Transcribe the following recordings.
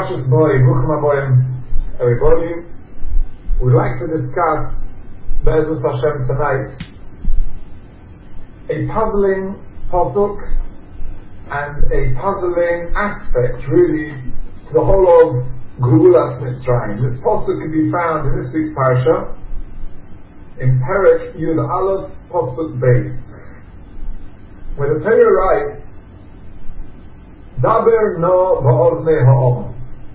Parshas Boy, Bruchim Haboim, everybody. We'd like to discuss Be'ezus Hashem tonight a puzzling pasuk and a puzzling aspect, really, to the whole of Geulas Mitzrayim. This pasuk can be found in this week's parsha in Perek Yud Aleph pasuk Beis, where the Torah writes, Daber no ba'oznei ha'om.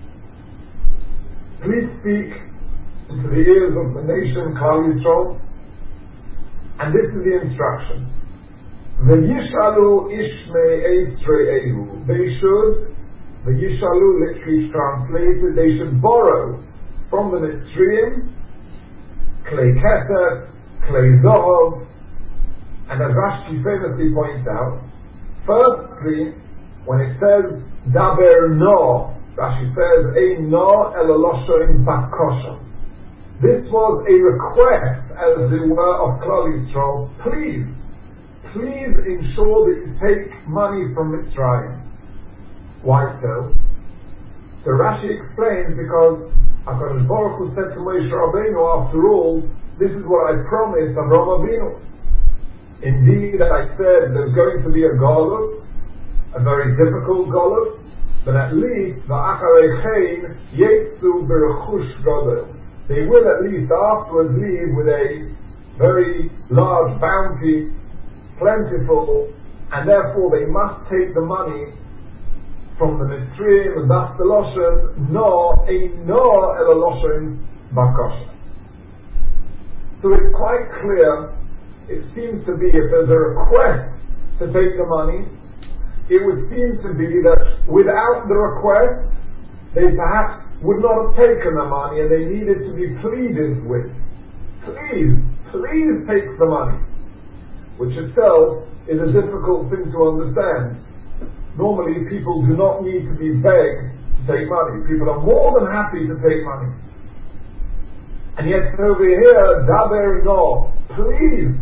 Please speak into the ears of the nation Klal Yisrael, and this is the instruction. V'yishalu ishmei eisre'ehu. They should, v'yishalu literally translated, they should borrow from the Mitzrayim klei kesef, klei zohov, and as Rashi famously points out, firstly, when it says daber no, Rashi says ein no elolosho in bakosha. This was a request, as it were, of Klal Yisrael. Please ensure that you take money from Mitzrayim. Why so? So Rashi explains, because HaKadosh Baruch Hu said to Moshe Rabbeinu, after all, this is what I promised Avraham Avinu. Indeed, I said there's going to be a galus, a very difficult galus, but at least va'acharechein yetzu b'rechush gadol. They will at least afterwards leave with a very large bounty, plentiful, and therefore they must take the money from the Mitzrayim, and thus the Loshen, no, ein no el Loshen bakosha. So it's quite clear, it seems to be, if there's a request to take the money, it would seem to be that without the request, they perhaps would not have taken the money, and they needed to be pleaded with. Please take the money. Which itself is a difficult thing to understand. Normally people do not need to be begged to take money. People are more than happy to take money. And yet over here, daber no, please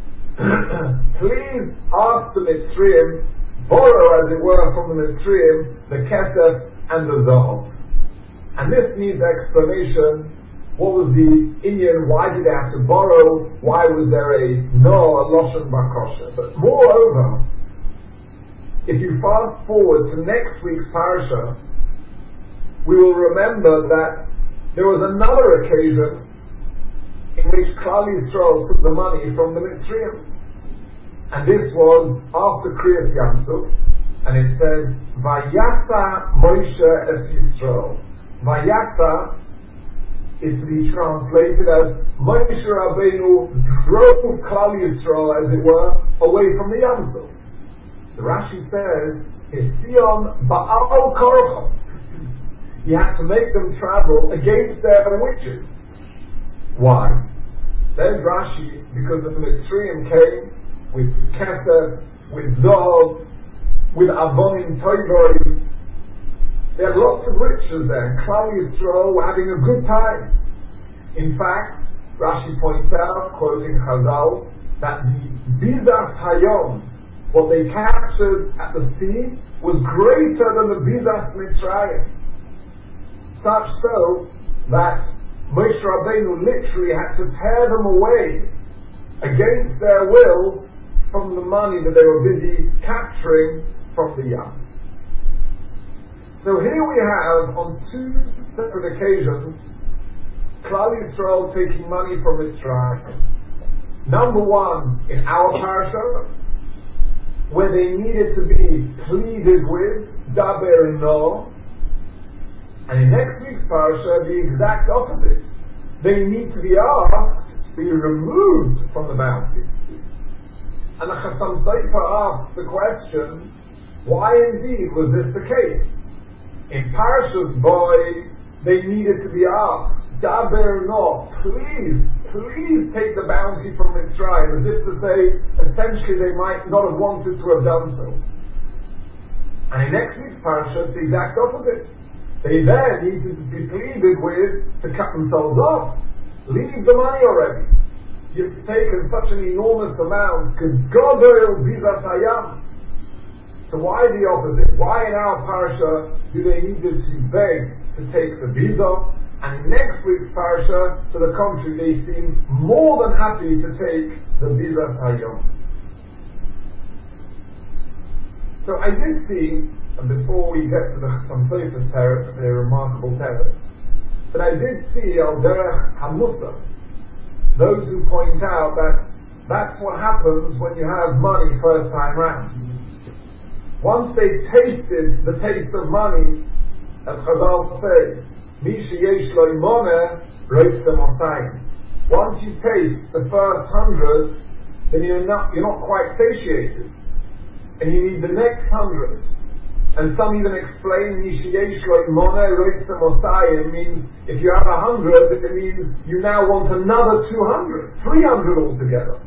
ask the Mitzrayim, borrow, as it were, from the Mitzrayim, the kesef and the zohov. And this needs explanation. What was the Indian? Why did they have to borrow? Why was there a loshen bakosha? But moreover, if you fast forward to next week's parasha, we will remember that there was another occasion in which Klal Yisrael took the money from the Mitzrayim. And this was after Kriyas Yamsuf, and it says, Vayasa Moshe es Yisrael. Vayasa is to be translated as Moshe Rabbeinu drove Klal Yisrael, as it were, away from the Yamsuf. So Rashi says, Hision Ba'al Korcha. He had to make them travel against their wishes. Why? Says Rashi, because the Mitzrayim came with kesef, with zohov, with avonim toivois. There are lots of riches there. Klal Yisrael were having a good time. In fact, Rashi points out, quoting Chazal, that the Bizas Hayom, what they captured at the sea, was greater than the Bizas Mitzrayim. Such so that Moshe Rabbeinu literally had to tear them away against their will from the money that they were busy capturing from the Yam. So here we have, on two separate occasions, Klal Yisrael taking money from Mitzrayim. Number one, in our parasha, where they needed to be pleaded with, daber no, and in next week's parasha, the exact opposite. They need to be asked to be removed from the bounty. And the Chassam Sofer asks the question, why indeed was this the case? In Parashas Boy, they needed to be asked, daber no, please take the bounty from Mitzrayim, as if to say, essentially they might not have wanted to have done so. And in next week's parasha, it's the exact opposite. They there needed to be pleaded with to cut themselves off. Leave the money already. You've taken such an enormous amount. Gedoel bizas hayam. So why the opposite? Why in our parasha do they need to beg to take the visa, and next week's parasha, to the contrary, they seem more than happy to take the visa hayom. So I did see, and before we get to the Chassam Sofer's teretz, a remarkable teretz, but I did see al derech hamusa, those who point out that that's what happens when you have money first time round. Once they've tasted the taste of money, as Chazal say, Misha yesh lo imoneh roitzem osayim. Once you taste the first 100, then you're not quite satiated, and you need the next 100. And some even explain Misha yesh lo imoneh roitzem osayim means if you have 100, it means you now want another 200, 300 altogether.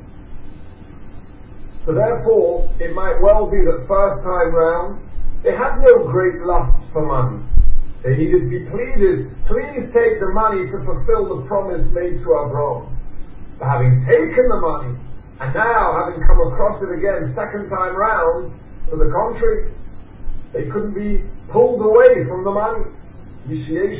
So therefore, it might well be that first time round, they had no great lust for money. They needed to be pleaded, please take the money to fulfill the promise made to Abraham. But having taken the money, and now having come across it again second time round, to the contrary, they couldn't be pulled away from the money. I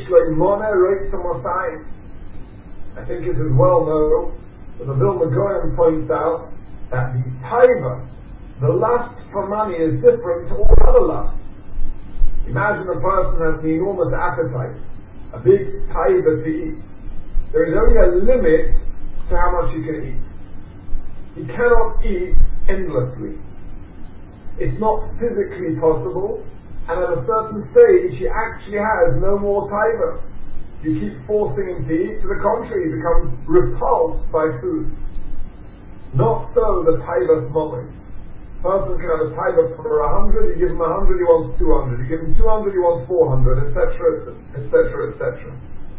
think it is well known that the Vilna Gaon points out that the taiva, the lust for money, is different to all other lusts. Imagine a person has an enormous appetite, a big taiva to eat. There is only a limit to how much he can eat. He cannot eat endlessly. It's not physically possible, and at a certain stage he actually has no more taiva. You keep forcing him to eat, to the contrary, he becomes repulsed by food. Not so the taivas moment. Person can have a taiva for 100, you give him 100, he wants 200. You give him 200, he wants 400, etc., etc., etc.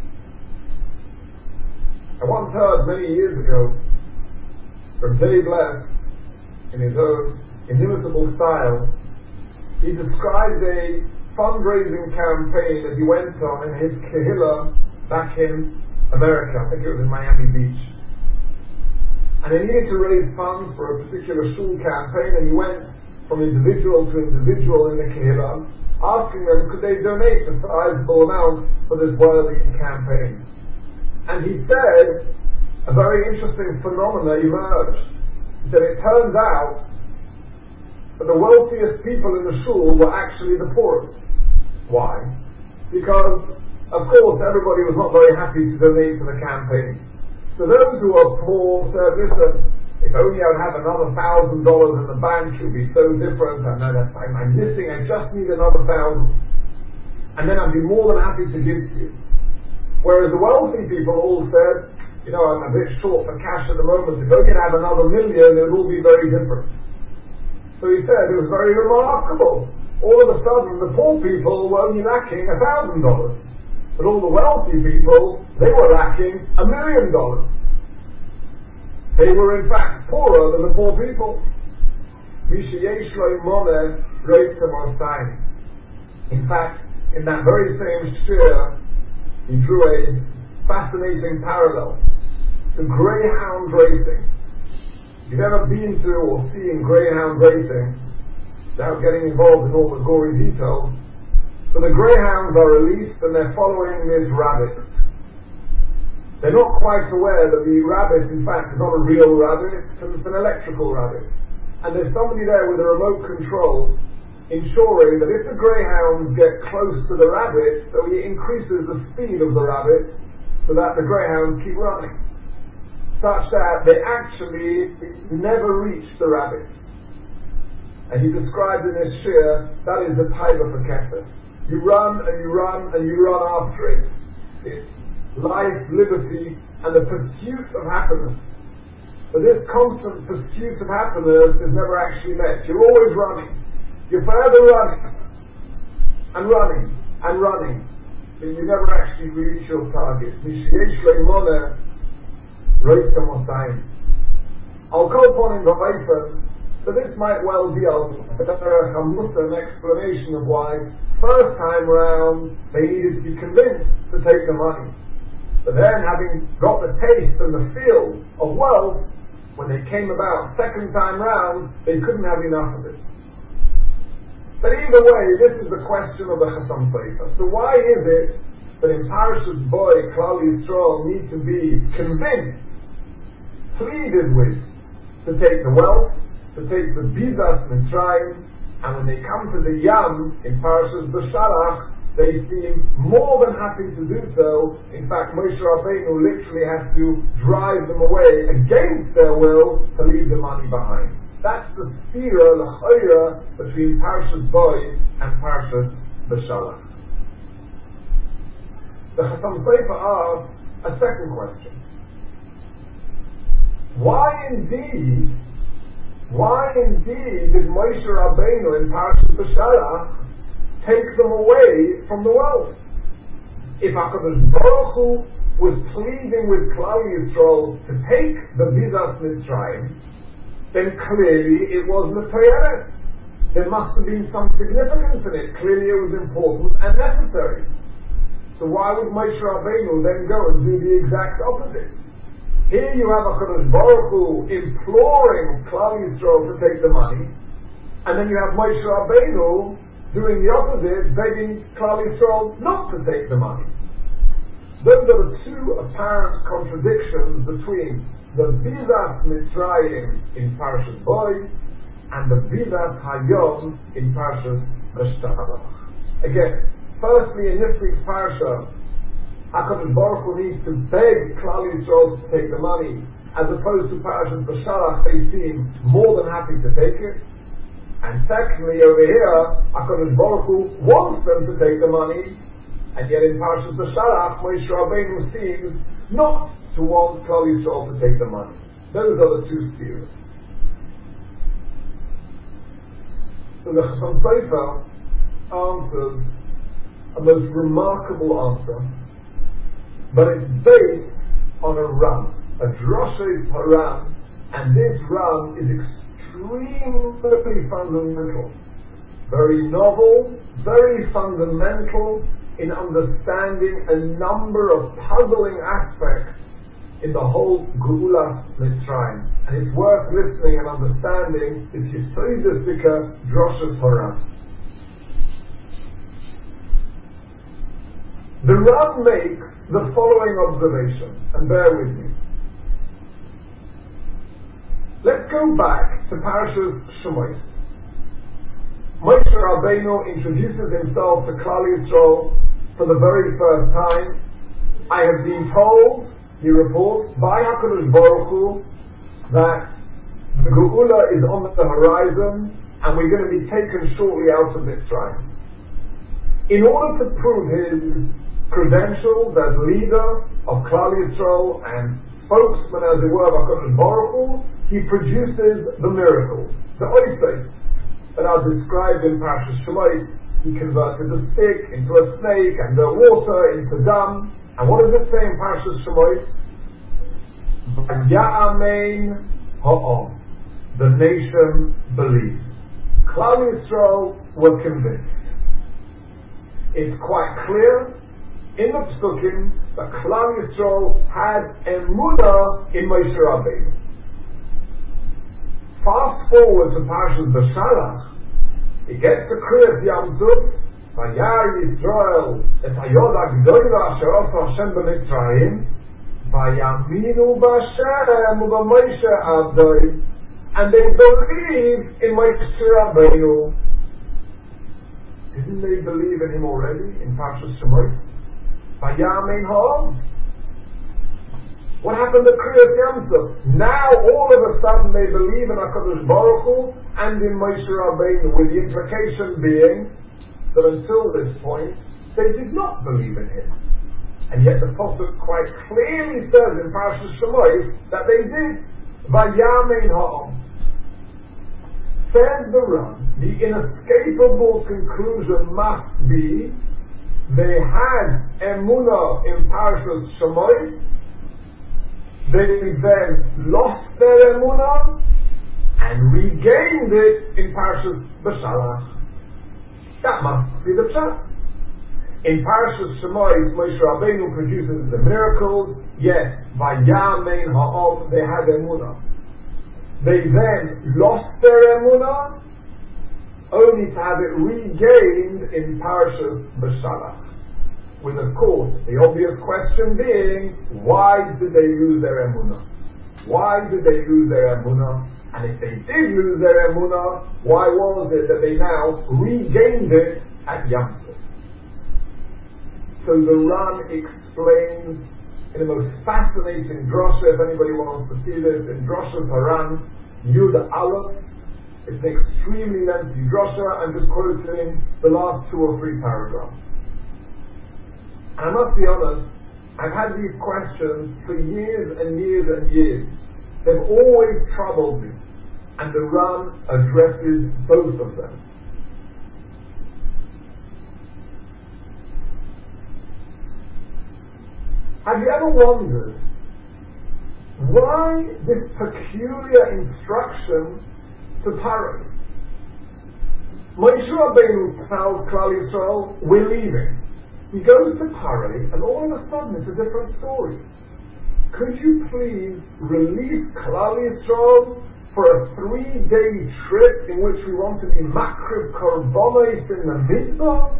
I once heard many years ago from Dave Leff, in his own inimitable style, he described a fundraising campaign that he went on in his kehillah back in America. I think it was in Miami Beach. And he needed to raise funds for a particular shul campaign, and he went from individual to individual in the kehillah, asking them could they donate a sizable amount for this worthy campaign. And he said a very interesting phenomenon emerged. He said it turns out that the wealthiest people in the shul were actually the poorest. Why? Because, of course, everybody was not very happy to donate to the campaign. So those who are poor said, listen, if only I would have another $1,000 in the bank, it would be so different, and then I'm missing, I just need another 1,000. And then I'd be more than happy to give to you. Whereas the wealthy people all said, I'm a bit short for cash at the moment, if only I have another $1 million, it would all be very different. So he said it was very remarkable. All of a sudden, the poor people were only lacking $1,000. But all the wealthy people, they were lacking $1 million. They were in fact poorer than the poor people. In fact, in that very same shir, he drew a fascinating parallel to greyhound racing. If you've ever been to or seen greyhound racing, without getting involved in all the gory details, so the greyhounds are released and they're following this rabbit. They're not quite aware that the rabbit, in fact, is not a real rabbit, because it's an electrical rabbit. And there's somebody there with a remote control ensuring that if the greyhounds get close to the rabbit, so he increases the speed of the rabbit so that the greyhounds keep running, such that they actually never reach the rabbit. And he described in his shir, that is the taiva for kesef. You run and you run and you run after it. It's life, liberty, and the pursuit of happiness. But this constant pursuit of happiness is never actually met. You're always running. You're forever running and running and running, but you never actually reach your target. I'll call upon him the so this might well be an explanation of why first time round they needed to be convinced to take the money. But then, having got the taste and the feel of wealth, when they came about second time round, they couldn't have enough of it. But either way, this is the question of the Chassam Sofer. So why is it but in Parashas Boy, Klal Yisrael need to be convinced, pleaded with, to take the wealth, to take the Bizas Mitzrayim, and when they come to the Yam in Parashas B'Shalach, they seem more than happy to do so. In fact, Moshe Rabbeinu literally has to drive them away against their will to leave the money behind. That's the sphere, the chayra, between Parashas Boy and Parashas B'Shalach. The Chasam Sofer asks a second question. Why indeed did Moshe Rabbeinu in Parashas B'Shalach take them away from the wealth? If HaKadosh Baruch Hu was pleading with Klal Yisrael to take the Bizas Mitzrayim, then clearly it was Metoyeres. There must have been some significance in it. Clearly it was important and necessary. So why would Moshe Rabbeinu then go and do the exact opposite? Here you have HaKadosh Baruch Hu imploring Klal Yisrael to take the money, and then you have Moshe Rabbeinu doing the opposite, begging Klal Yisrael not to take the money. Those are the two apparent contradictions between the Bizas Mitzrayim in Parashas Boy and the Bizas Hayom in Parashas B'Shalach. Again, firstly in this week's parasha, HaKadosh Baruch Hu needs to beg Klal Yisrael to take the money, as opposed to Parashas B'Shalach, they seem more than happy to take it. And secondly, over here, HaKadosh Baruch Hu wants them to take the money, and yet in Parashas B'Shalach, Moshe Rabbeinu seems not to want Klal Yisrael to take the money. Those are the two spheres. So the Chasam Sofer answers a most remarkable answer, but it's based on a run, a droshes haran, and this run is extremely fundamental, very novel, very fundamental in understanding a number of puzzling aspects in the whole Geulas Mitzrayim, and it's worth listening and understanding this Yesodistika droshes haran. The Ram makes the following observation, and bear with me. Let's go back to Parashas Shemos. Moshe Rabbeinu introduces himself to Klal Yisrael for the very first time. I have been told, he reports, by HaKadosh Baruch Hu that the Geula is on the horizon and we're going to be taken shortly out of Mitzrayim. In order to prove his credentials as leader of Klal Yisrael and spokesman, as it were, of HaKadosh Baruch Hu, he produces the miracles, the oisos, that are described in Parashas Shemos. He converted the stick into a snake and the water into dam. And what does it say in Parashas Shemos? Ya'amein ha'om. The nation believed. Klal Yisrael were convinced. It's quite clear in the Psukim that Klal Yisrael had emunah in Moshe Rabbeinu. Fast forward to Parashas B'Shalach, it gets to Kriyas Yam Suf, Vayar Yisrael et hayod hagdola asher asa Hashem b'Mitzrayim, Vayaminu b'Hashem u'b'Moshe Avdoi, and they believe in Moshe Rabbeinu. Didn't they believe in him already in Parashas Shemos? Vayamin ha'om. What happened to Kriyas Yam Suf? Now all of a sudden they believe in HaKadosh Baruch Hu and in Moshe Rabbeinu, with the implication being that until this point they did not believe in him. And yet the Pasuk quite clearly says in Parashas Shemos that they did. Vayamin ha'om. Says the Ram, the inescapable conclusion must be they had emunah in Parashas Shemos. They then lost their emunah and regained it in Parashas B'Shalach. That must be the pshat. In Parashas Shemos, Moshe Rabbeinu produces the miracles. Yes, Vayamein ha'om, they had emunah. They then lost their emunah, only to have it regained in Parashas B'Shalach. with, of course, the obvious question being, why did they lose their emunah? Why did they lose their emunah? And if they did lose their emunah, why was it that they now regained it at Yam Suf? So the Ran explains in the most fascinating drasha, if anybody wants to see this, in Drasha Paran, Yud Aleph. It's an extremely lengthy drasha. I'm just quoting the last 2 or 3 paragraphs. And I must be honest, I've had these questions for years and years and years. They've always troubled me, and the Ran addresses both of them. Have you ever wondered why this peculiar instruction to Paro? Moshe Rabbeinu tells Klal Yisrael, we're leaving. He goes to Paro, and all of a sudden it's a different story. Could you please release Klal Yisrael for a 3-day trip in which we want to be makriv korbanos in the Midbar?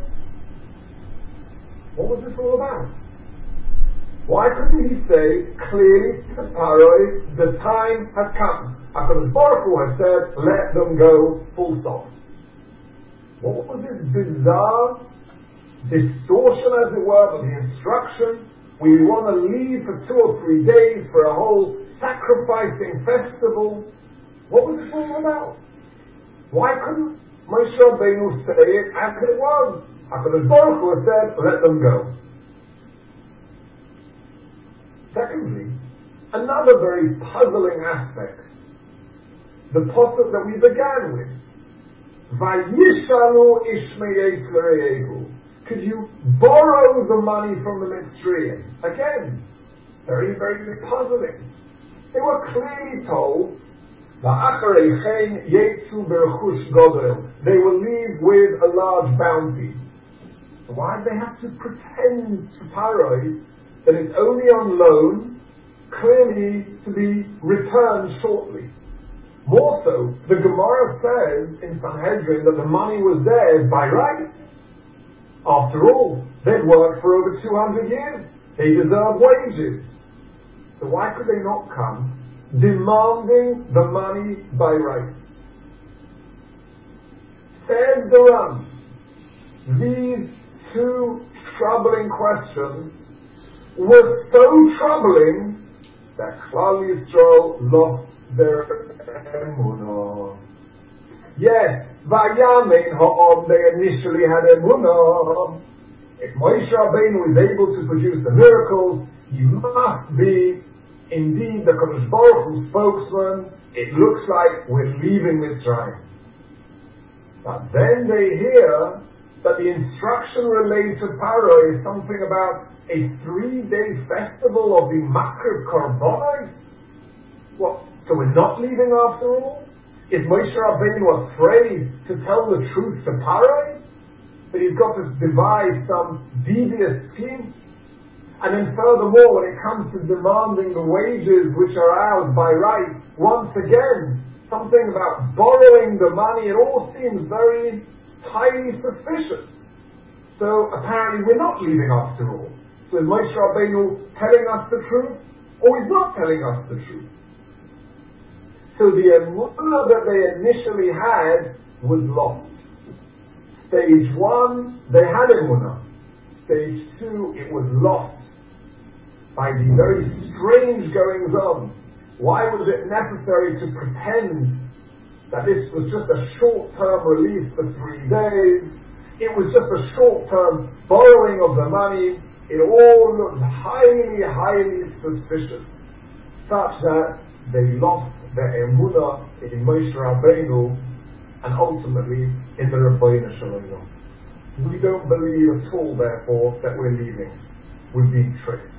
What was this all about? Why couldn't he say clearly to Paro, the time has come? HaKadosh Baruch Hu has said, let them go, full stop. What was this bizarre distortion, as it were, of the instruction? We want to leave for 2 or 3 days for a whole sacrificing festival. What was this all about? Why couldn't Moshe Rabbeinu say it as it was? HaKadosh Baruch Hu has said, let them go. Secondly, another very puzzling aspect, the pasuk that we began with, Vayishalu Ishmeis l'Re'egu. Could you borrow the money from the Mitzrayim? Again, very, very puzzling. They were clearly told, Va'acharei chen yetzu b'rechush godel. They will leave with a large bounty. So why do they have to pretend to Paro that it's only on loan, clearly to be returned shortly? More so, the Gemara says in Sanhedrin that the money was theirs by right. After all, they'd worked for over 200 years. They deserve wages. So why could they not come demanding the money by right? Says the Ran, these 2 troubling questions were so troubling that Klal Yisrael lost their emunah. Yes, Vayamin ha'om, they initially had emunah. If Moshe Rabbeinu is able to produce the miracles, he must be indeed the Kadosh Baruch Hu spokesman. It looks like we're leaving Mitzrayim. But then they hear that the instruction relayed to Paro is something about a 3-day festival of the makriv korbanos. What? So we're not leaving after all? Is Moshe Rabbeinu afraid to tell the truth to Paro? That he's got to devise some devious scheme? And then furthermore, when it comes to demanding the wages which are ours by right, once again, something about borrowing the money, it all seems very highly suspicious. So apparently we're not leaving after all. So is Moshe Rabbeinu telling us the truth, or he's not telling us the truth? So the emunah that they initially had was lost. Stage 1, they had emunah. Stage 2, it was lost by the very strange goings on. Why was it necessary to pretend that this was just a short-term release for 3 days? It was just a short-term borrowing of the money. It all looked highly, highly suspicious, such that they lost their emunah in Moshe Rabbeinu and ultimately in the Rebbeinu Shalom. We don't believe at all, therefore, that we're leaving. We've been tricked.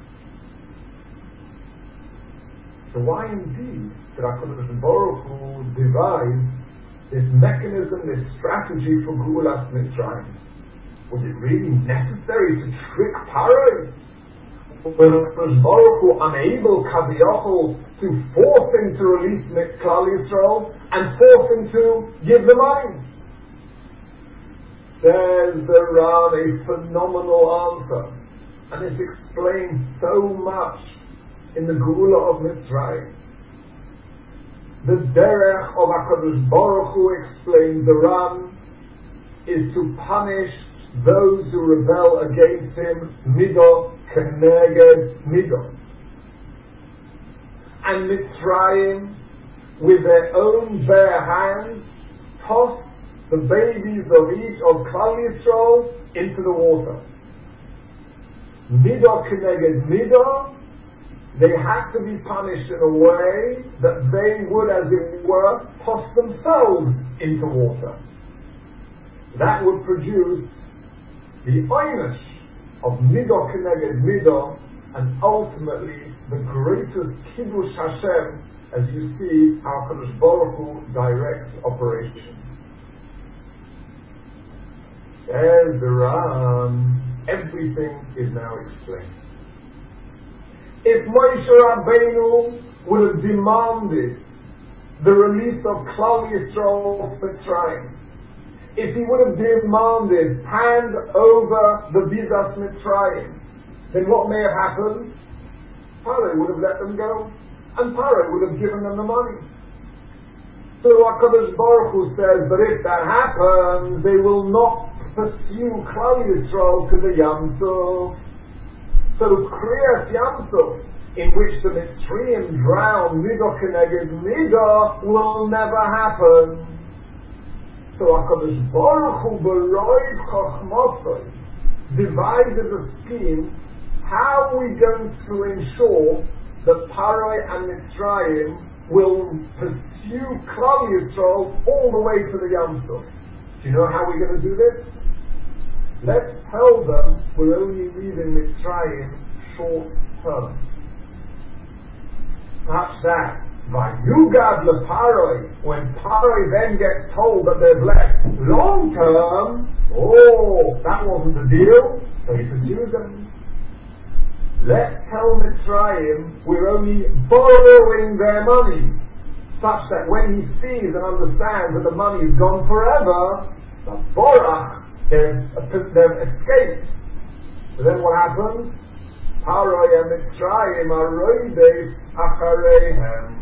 So why indeed did HaKadosh Baruch Hu devise this mechanism, this strategy for Geulas Mitzrayim? Was it really necessary to trick Paro? Was HaKadosh Baruch Hu unable, Kaviyachol, to force him to release Klal Yisrael and force him to give the money? Says the Ran a phenomenal answer. And this explains so much in the Geula of Mitzrayim. The derech of HaKadosh Baruch Hu, explains the Ram, is to punish those who rebel against him, midah keneged midah. And Mitzrayim, with their own bare hands, tossed the babies of each of Klal Yisrael into the water. Midah keneged midah, they had to be punished in a way that they would, as it were, toss themselves into water. That would produce the oynish of midah keneged midah, and ultimately the greatest kiddush Hashem, as you see how HaKadosh Baruch Hu directs operations. There's the Ram. Everything is now explained. If Moshe Rabbeinu would have demanded the release of Klal Yisrael for Mitzrayim, if he would have demanded hand over the Bidas Mitzrayim, then what may have happened? Paro would have let them go, and Paro would have given them the money. So HaKadosh Baruch Hu says that if that happens, they will not pursue Klal Yisrael to the Yam Suf. So Kriyas Yam Suf, in which the Mitzrayim drown midah keneged midah, will never happen. So HaKadosh Baruch Hu b'roiv chochmosoi devises a scheme. How are we going to ensure that Paroi and Mitzrayim will pursue Klal Yisrael all the way to the Yam Suf? Do you know how we're going to do this? Let's tell them we're only leaving Mitzrayim short term. Perhaps that. Vayugad leParoi, when Paroi then gets told that they've left long term, that wasn't the deal, so he pursues them. Let's tell Mitzrayim we're only borrowing their money, such that when he sees and understands that the money is gone forever, the borach, they've escaped. So then what happens? Paroi and Mitzrayim are roides achareihem.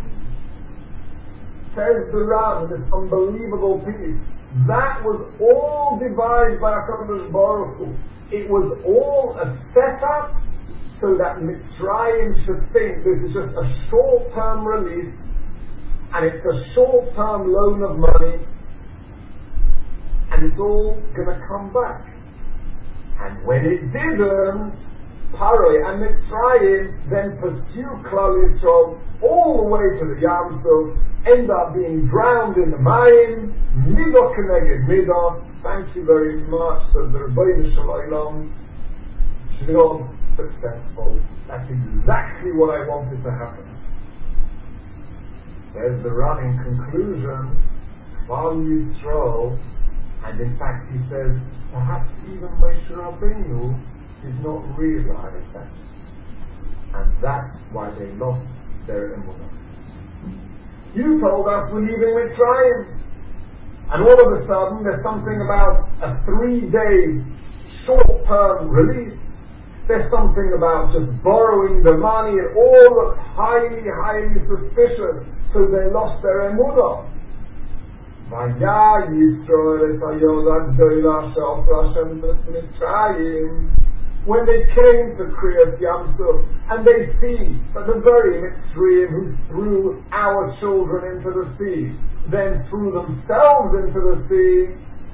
Says the Ram, this unbelievable piece. That was all devised by HaKadosh Baruch Hu. It was all a setup so that Mitzrayim should think this is just a short-term release, and it's a short-term loan of money, and it's all going to come back. And when it didn't, Paroi and Mitzrayim then pursue Klal Yisrael all the way to the Yam Suf, end up being drowned in the Mayim, midah keneged midah. Thank you very much. So the Rebbeinu Shalom, Shalom, successful. That's exactly what I wanted to happen. There's the running conclusion. Klal Yisrael, and in fact he says, perhaps even Moshe Rabbeinu did not realize that. And that's why they lost their emunah. You told us we're leaving Mitzrayim. And all of a sudden there's something about a 3-day short-term release. There's something about just borrowing the money. It all looks highly, highly suspicious. So they lost their emunah. Vaya Yisrael es hayodah gdoila she'asa Hashem b'Mitzrayim. When they came to Kriyas Yam Suf, and they see that the very Mitzrayim who threw our children into the sea, then threw themselves into the sea,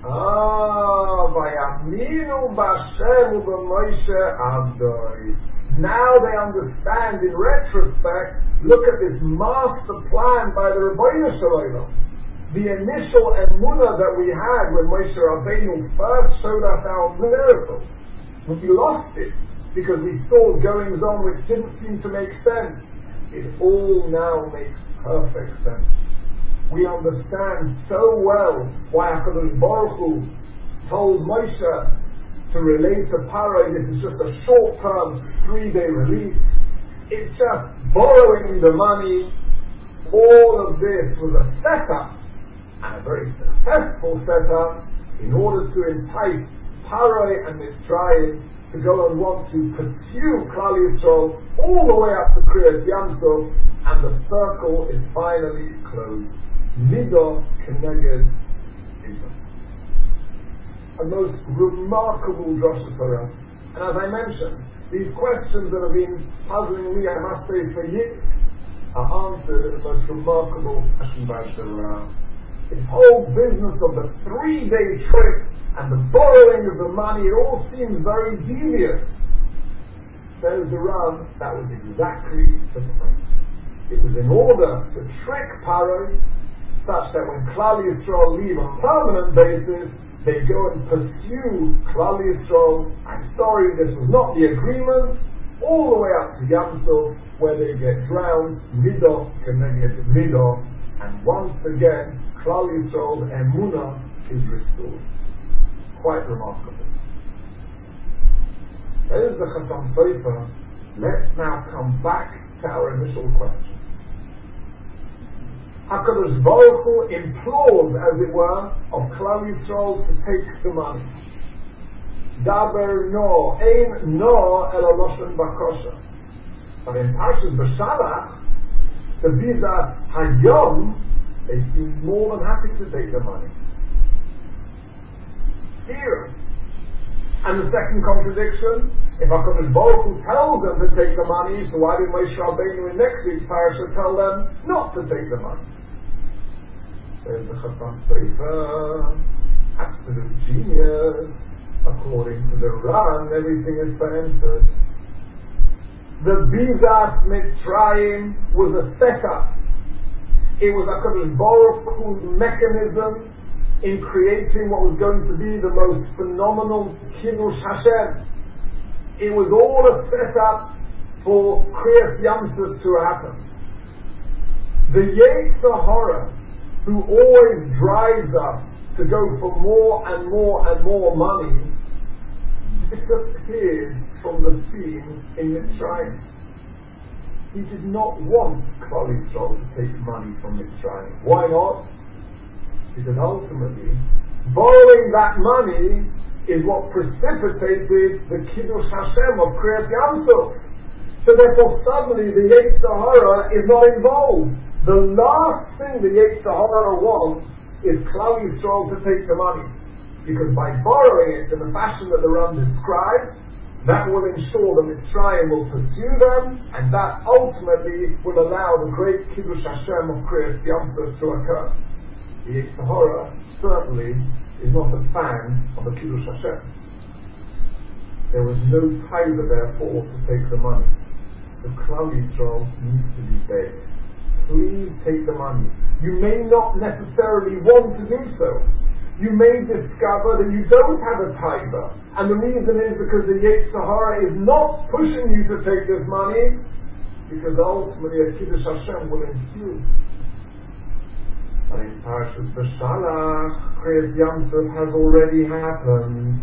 Vayaminu b'Hashem u'b'Moshe Avdoi. Now they understand in retrospect, look at this master plan by the Rebbeinu Shalom. The initial emunah that we had when Moshe Rabbeinu first showed us our miracles, we lost it because we saw goings on which didn't seem to make sense. It all now makes perfect sense. We understand so well why HaKadosh Baruch Hu told Moshe to relate to Paro, this is just a short-term 3-day release. It's just borrowing the money. All of this was a setup, and a very successful setup, in order to entice Paroi and Mitzrayim to go and want to pursue Klal Yisrael all the way up to Kriyas Yam Suf, and the circle is finally closed. Midah Keneged Midah. A most remarkable Drosha Torah. And as I mentioned, these questions that have been puzzling me, I must say, for years, are answered in the most remarkable fashion by Torah. This whole business of the 3-day trip and the borrowing of the money, it all seems very devious. Says the Ram, that was exactly the point. It was in order to trick Paro, such that when Klal Yisrael leave on a permanent basis, they go and pursue Klal Yisrael. I'm sorry, this was not the agreement, all the way up to Yam Suf, where they get drowned, Midah Keneged Midah, and once again, Klal Yisrael's Emunah is restored. Quite remarkable. That is the Chatam Sofer. Let's now come back to our initial question. HaKadosh Baruch Hu implores, as it were, of Klal Yisrael to take the money. Daber no, ein no el loshen bakosha. But in Parshas B'Shalach, the Bizas Hayom, they seem more than happy to take the money. Here. And the second contradiction, if HaKadosh Baruch Hu tells them to take the money, so why did Moshe Rabbeinu in next week's parasha tell them not to take the money? There's the Chatam Sofer, absolute genius. According to the Ran, everything is answered. The Bizas Mitzrayim was a setup. It was HaKadosh Baruch Hu's mechanism in creating what was going to be the most phenomenal Kiddush Hashem. It was all a setup for Kriyas Yam Suf to happen. The Yetzer Hara, who always drives us to go for more and more and more money, disappeared from the scene in Mitzrayim. He did not want Klal Yisrael to take money from Mitzrayim. Why not? Because ultimately, borrowing that money is what precipitated the Kiddush Hashem of Kriyas Yam Suf. So therefore suddenly the Yetzer Hara is not involved. The last thing the Yetzer Hara wants is Klal Yisrael to take the money. Because by borrowing it in the fashion that the Ram described, that will ensure that Mitzrayim will pursue them, and that ultimately will allow the great Kiddush Hashem of Kriyas Yam Suf to occur. The Yetzer Hara certainly is not a fan of the Kiddush Hashem. There was no taiva therefore to take the money. So Klal Yisrael needs to be begged. Please take the money. You may not necessarily want to do so. You may discover that you don't have a taiva, and the reason is because the Yetzer Hara is not pushing you to take this money, because ultimately a Kiddush Hashem will ensue. But in Parashas B'Shalach, Kriyas Yam Suf has already happened.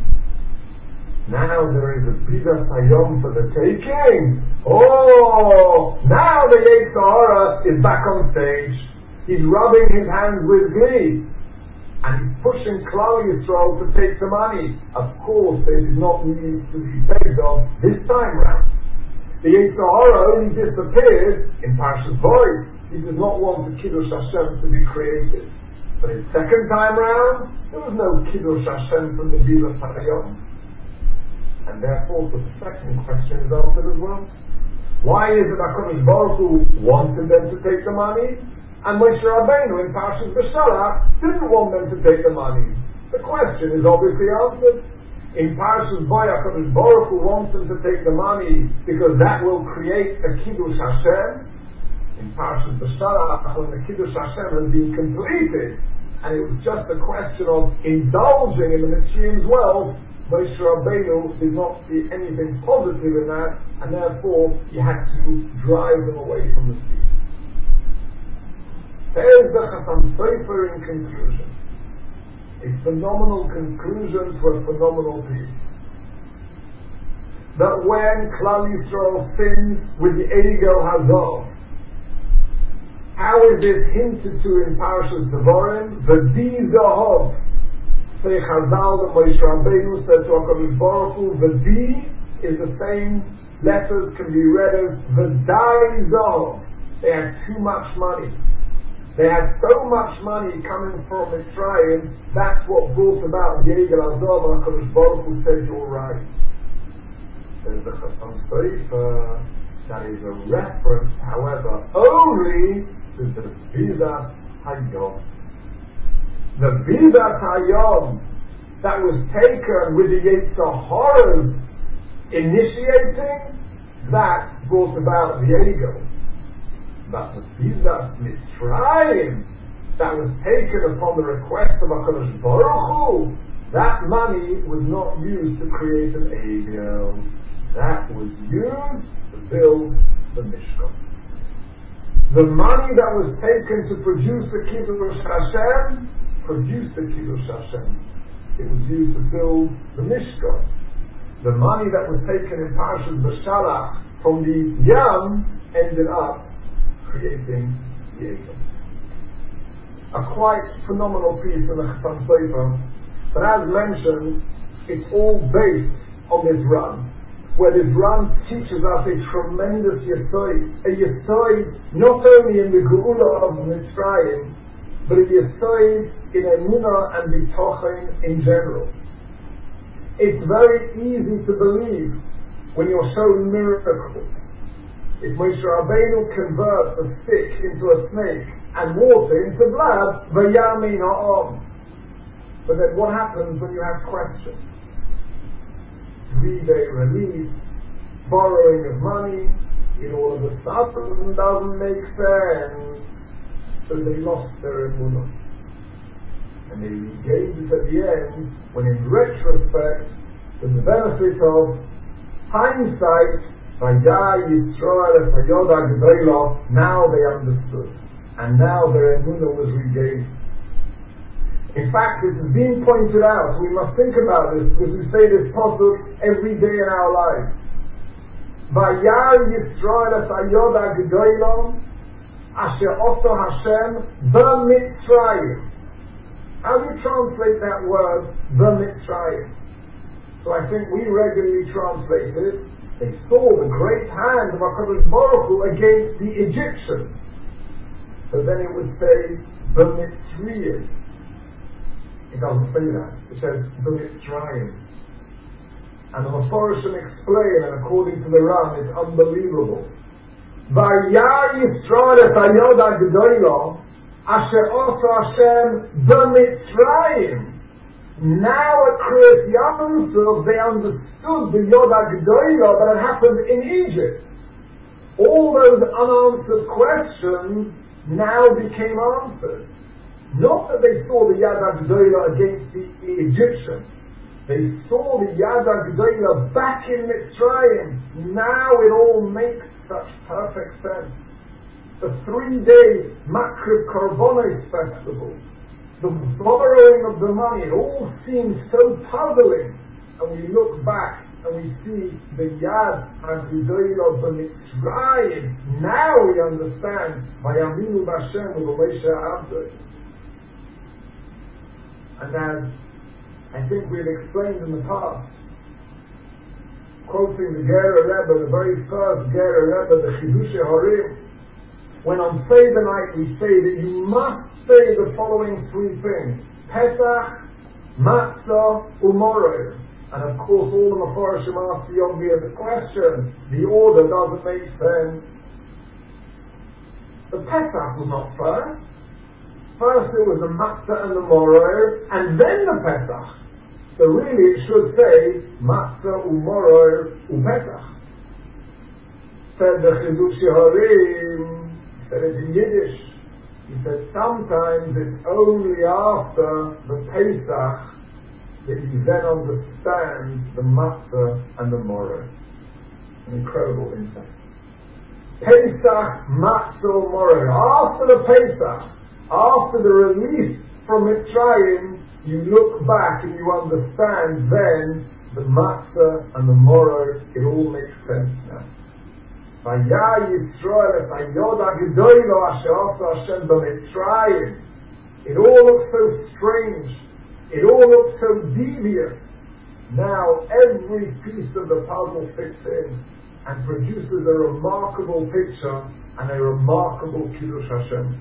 Now there is a Bizas Hayom for the taking. Oh, now the Yetzer Hara is back on stage. He's rubbing his hands with glee. And he's pushing Klal Yisrael to take the money. Of course, they did not need to be begged of this time round. The Yetzer Hara only disappeared in Parashas Bo. He does not want the Kiddush Hashem to be created. But his second time round, there was no Kiddush Hashem from the Bizas Hayom. And therefore, the second question is answered as well. Why is it that HaKadosh Baruch Hu wanted them to take the money, and Moshe Rabbeinu in Parashas B'Shalach didn't want them to take the money? The question is obviously answered. In Parashas Bo, HaKadosh Baruch Hu wants them to take the money because that will create a Kiddush Hashem. In Parashas B'Shalach, when the Kiddush Hashem has been completed, and it was just a question of indulging in the Mitzrayim's wealth, Moshe Rabbeinu did not see anything positive in that, and therefore he had to drive them away from the sea. There's the Chatam Sofer in conclusion. A phenomenal conclusion to a phenomenal piece. That when Klal Yisrael sins with the Egel Hazor, how is it hinted to in Parashas Devarim? The Dizahov. Say Chazal, that Moshe Rabbeinu said to HaKadosh Baruch Hu, V'di is the same letters can be read as V'dai Zohar. They had too much money. They had so much money coming from Mitzrayim, that's what brought about Yegel Azov, and HaKadosh Baruch Hu said, you're right. There's the Chasam Sofer, that is a reference, however, only to the Vidas Hayom. The Vidas Hayom that was taken with the Yetzer Hara initiating, that brought about the Yegel. But the Vidas Mitzrayim that was taken upon the request of HaKadosh Baruch Hu, that money was not used to create an Egel. That was used to build the Mishkan. The money that was taken to produce the Kiddush Hashem produced the Kiddush Hashem. It was used to build the Mishkan. The money that was taken in Parshas Bashalach from the Yam ended up creating the Egel. A quite phenomenal piece in the Chasam Sofer, but as mentioned, it's all based on this run, where this run teaches us a tremendous Yesod, a Yesod not only in the Geula of Mitzrayim, but a Yesod in Emunah and Bitochen in general. It's very easy to believe when you're shown miracles. If Moshe Rabbeinu converts a stick into a snake and water into blood, Vayamin ha'am. But then what happens when you have questions? 3-day release, borrowing of money, it all of a sudden doesn't make sense. So they lost their emunah. And they regained it at the end, when in retrospect, with the benefit of hindsight, Vayah Yisrael et Hayodah G'daylah, now they understood. And now their emunah was regained. In fact, this is being pointed out. We must think about this, because we say this pasuk every day in our lives. Vayah Yisrael et Hayodah G'daylah, Asher Oso Hashem b'Mitzrayim. How do you translate that word, b'Mitzrayim? So I think we regularly translate it, they saw the great hand of HaKadosh Baruch Hu against the Egyptians. But then it would say, b'Mitzrayim. It doesn't say that. It says, b'Mitzrayim. And the Mefarshim explain, and according to the Ram, it's unbelievable. Vayah Yisrael et Hayodah G'daylah, Asher Oso Hashem b'Mitzrayim. Now at Kriyas Yamsuf they understood the Yodah G'daylah that had happened in Egypt. All those unanswered questions now became answered. Not that they saw the Yodah G'daylah against the Egyptians. They saw the Yodah G'daylah back in Mitzrayim. Now it all makes such perfect sense. The 3-day Makriv Korbanos festival, the borrowing of the money, it all seems so puzzling. And we look back and we see the Yad HaG'daylah b'Mitzrayim. Now we understand Vayaminu b'Hashem u'Moshe Abdoi. And as I think we've explained in the past, quoting the Gerer Rebbe, the very first Gerer Rebbe, the Chidushei Harim, when on Seder night we say that you must say the following 3 things: Pesach, Matzah, Umoreh. And of course all the Mefarshim ask the obvious question, the order doesn't make sense. The Pesach was not first. First it was the Matzah and the Umoreh, and then the Pesach. So really it should say Matzah, Umoreh, Upesach. Said the Chidushei Harim, said it in Yiddish. He said sometimes it's only after the Pesach that you then understand the Matzah and the Moreh. An incredible insight. Pesach, Matzah, Moreh. After the Pesach, after the release from Mitzrayim, you look back and you understand then the Matzah and the Moreh. It all makes sense now. Vayah Yisrael et Hayodah G'daylah Asher Oso Hashem b'Mitzrayim. It all looks so strange. It all looks so devious. Now every piece of the puzzle fits in and produces a remarkable picture and a remarkable Kiddush Hashem.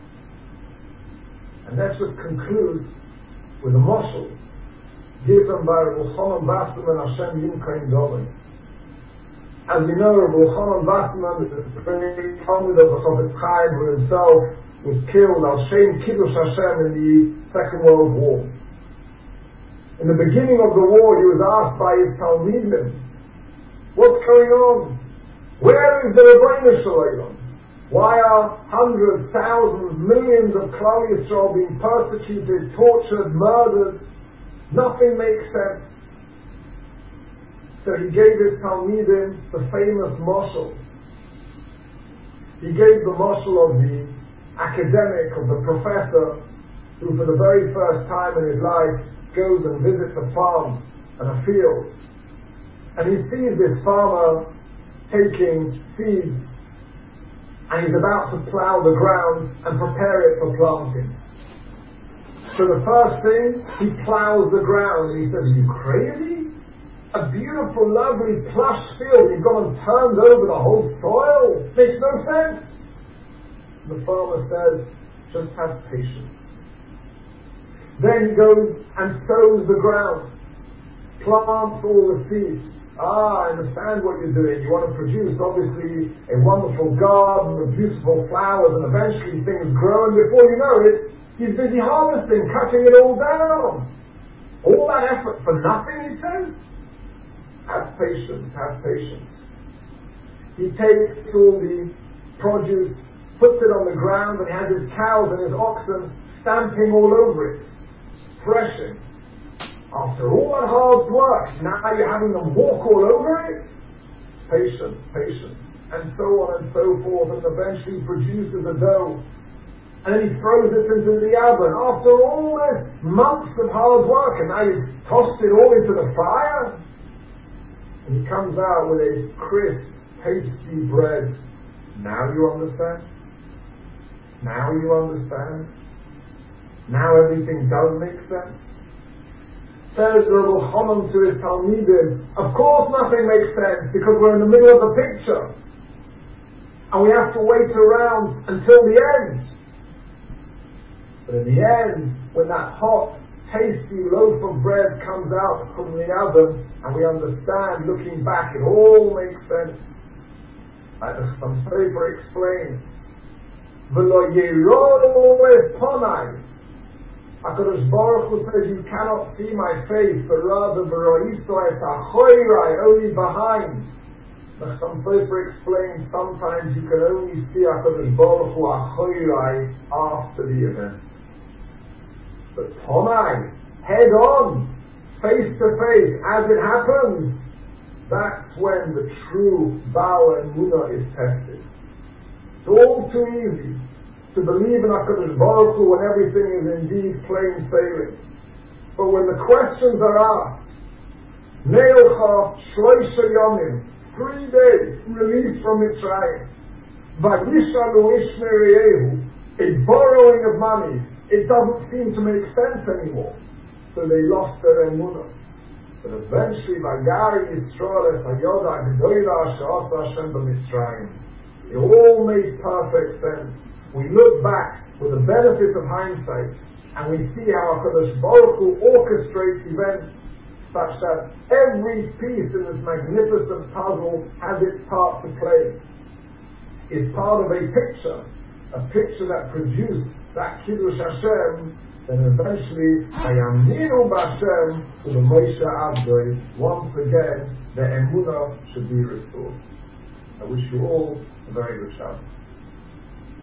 And that's what concludes with a mashal given by Rabbi Chanan Wasserman Hashem Yimkaim Domen. As we know, Rabbi Chanan Wasserman is the very founder of the Chofetz Chaim, who himself was killed al Shem Kiddush Hashem in the Second World War. In the beginning of the war, he was asked by his Talmidim, what's going on? Where is the Rebbeinu Shalom? Why are hundreds, thousands, millions of Klal Yisrael being persecuted, tortured, murdered? Nothing makes sense. So he gave his Talmidim the famous mashal. He gave the mashal of the academic, of the professor, who for the very first time in his life goes and visits a farm and a field. And he sees this farmer taking seeds and he's about to plough the ground and prepare it for planting. So the first thing, he ploughs the ground and he says, are you crazy? A beautiful, lovely, plush field, you've gone and turned over the whole soil? Makes no sense. The farmer says, just have patience. Then he goes and sows the ground, plants all the seeds. I understand what you're doing. You want to produce, obviously, a wonderful garden with beautiful flowers, and eventually things grow, and before you know it, he's busy harvesting, cutting it all down. All that effort for nothing, he says? Have patience, have patience. He takes all the produce, puts it on the ground, and he has his cows and his oxen stamping all over it, threshing. After all that hard work, now you're having them walk all over it? Patience, patience. And so on and so forth, and eventually produces a dough. And then he throws it into the oven. After all this months of hard work, and now you've tossed it all into the fire? And he comes out with a crisp, tasty bread. Now you understand? Now you understand? Now everything does make sense? Says Rabbi Chanan to his Talmidim, of course nothing makes sense because we're in the middle of the picture. And we have to wait around until the end. But in the end, when that hot, tasty loaf of bread comes out from the oven, and we understand, looking back, it all makes sense. Like the Chassam Sofer explains, V'lo yerod ponai. HaKadosh Baruch Hu says, you cannot see my face, but rather v'ro'isto es achoirai, only behind. The Chassam Sofer explains, sometimes you can only see HaKadosh Baruch Hu achoirai after the event. But ponai, head on, face to face, as it happens, that's when the true Baal Emunah is tested. It's all too easy to believe in HaKadosh Baruch Hu when everything is indeed plain sailing. But when the questions are asked, Neilcha Shloisha Yomim, 3 days released from Mitzrayim, Vayishalu Ishmeriyehu, a borrowing of money, it doesn't seem to make sense anymore. So they lost their emunah. But eventually, Vayari Yisrael es Hayoda G'doila She'asa Hashem b'Mitzrayim. It all makes perfect sense. We look back with the benefit of hindsight, and we see how HaKadosh Baruch Hu orchestrates events such that every piece in this magnificent puzzle has its part to play. It's part of a picture that produced that Kiddush Hashem, then eventually, Hayaminu B'Hashem, to the Moshe Avdoi, once again, the Emunah should be restored. I wish you all a very good Shabbos.